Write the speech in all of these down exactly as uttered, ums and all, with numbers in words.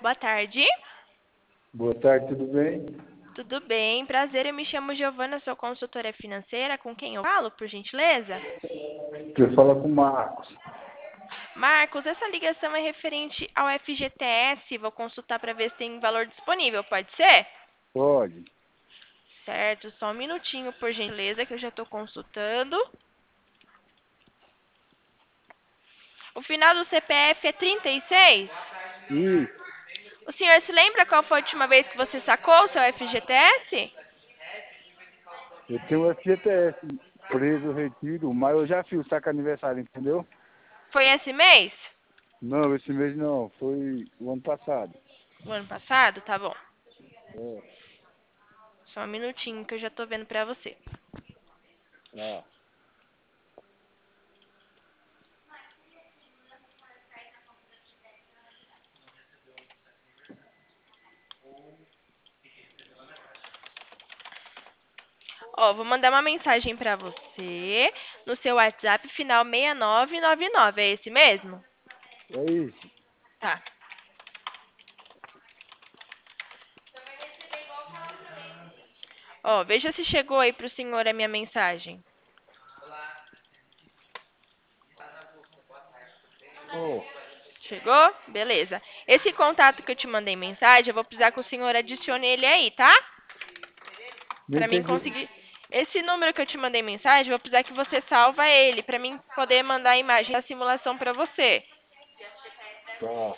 Boa tarde. Boa tarde, tudo bem? Tudo bem? Prazer, eu me chamo Giovana, sou consultora financeira. Com quem eu falo, por gentileza? Você fala com o Marcos. Marcos, essa ligação é referente ao F G T S. Vou consultar para ver se tem valor disponível, pode ser? Pode. Certo, só um minutinho, por gentileza, que eu já estou consultando. O final do C P F é trinta e seis? Isso. O senhor se lembra qual foi a última vez que você sacou o seu F G T S? Eu tenho o F G T S preso, retido, mas eu já fiz o saco aniversário, entendeu? Foi esse mês? Não, esse mês não, foi o ano passado. O ano passado? Tá bom. É, Só um minutinho que eu já estou vendo para você. tá. Ó, vou mandar uma mensagem para você no seu WhatsApp, final seis nove nove nove. É esse mesmo? É isso. Tá. Ó, veja se chegou aí pro senhor a minha mensagem. Oh, Chegou? Beleza. Esse contato que eu te mandei mensagem, eu vou precisar que o senhor adicione ele aí, tá? não Pra mim entendi. conseguir. Esse número que eu te mandei mensagem, eu vou precisar que você salva ele, pra mim poder mandar a imagem da simulação pra você. Tá,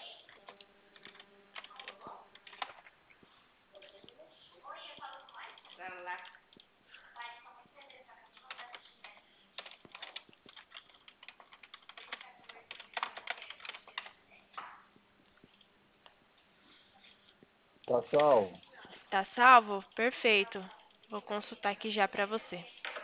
tá salvo. Tá salvo? Perfeito. Vou consultar aqui já pra você.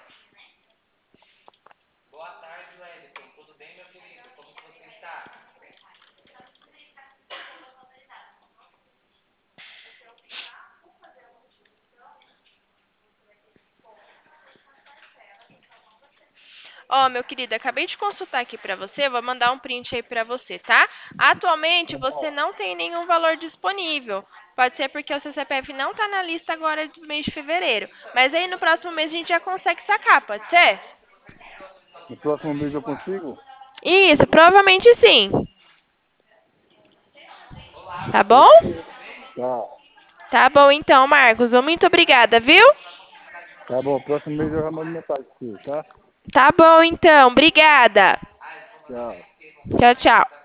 Ó, meu querido, acabei de consultar aqui pra você, vou mandar um print aí pra você, tá? Atualmente você não tem nenhum valor disponível. Pode ser porque o seu C P F não tá na lista agora do mês de fevereiro. Mas aí no próximo mês a gente já consegue sacar, pode ser? No próximo mês eu consigo? Isso, provavelmente sim. Tá bom? Fechou. Tá, Tá bom então, Marcos. Muito obrigada, viu? tá bom, próximo mês eu já mando mensagem pra você, tá? Tá bom então, obrigada. Tchau. Tchau, tchau.